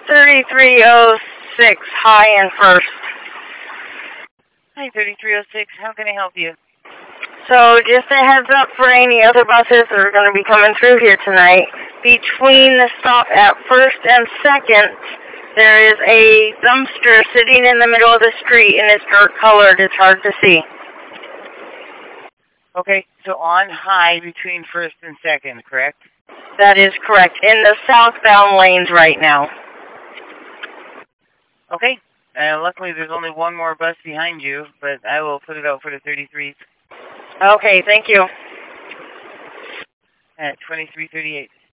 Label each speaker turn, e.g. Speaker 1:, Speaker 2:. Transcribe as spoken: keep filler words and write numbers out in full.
Speaker 1: thirty-three oh six, high and first.
Speaker 2: Hi, thirty-three oh six. How can I help you?
Speaker 1: So just a heads up for any other buses that are going to be coming through here tonight. Between the stop at first and second, there is a dumpster sitting in the middle of the street, and it's dark colored. It's hard to see.
Speaker 2: Okay, so on high between first and second, correct?
Speaker 1: That is correct. In the southbound lanes right now.
Speaker 2: Okay. Uh, luckily, there's only one more bus behind you, but I will put it out for the thirty-threes.
Speaker 1: Okay, thank you.
Speaker 2: At twenty-three thirty-eight.